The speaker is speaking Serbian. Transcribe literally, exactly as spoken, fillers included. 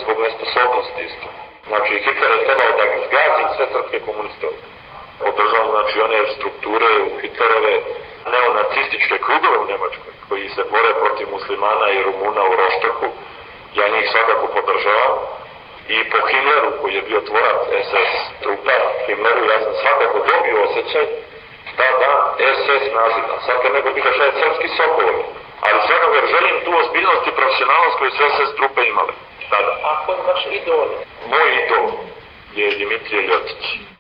zbog nesposobnosti isto. Znači, Hitler je trebao da zgazi sve srpske komuniste. Podržao, znači, one strukture u Hitlerove neonacističke krugove u Nemačkoj, koji se bore protiv muslimana i Rumuna u Roštoku. Ja njih svakako podržavam. I po Himmleru, koji je bio tvorac es es trupa, Himmleru, ja sam svakako dobio osjećaj da da es es nazivna. Sad kad neko pita šta je srpski Sokolovi. Ali svakako jer želim tu ozbiljnost i profesionalnost koju sve es es trupe imale. Tada. A ko je vaš idol? Moj idol je Dimitrije Ljotić.